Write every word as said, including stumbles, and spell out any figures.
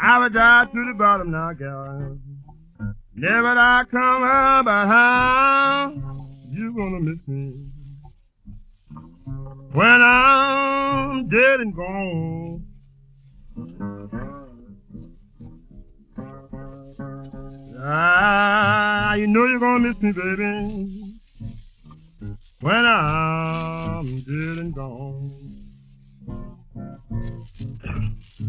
I will die to the bottom now, gal. Never I come up, but how you gonna miss me when I'm dead and gone? Ah, you know you're gonna miss me, baby, when I'm dead and gone.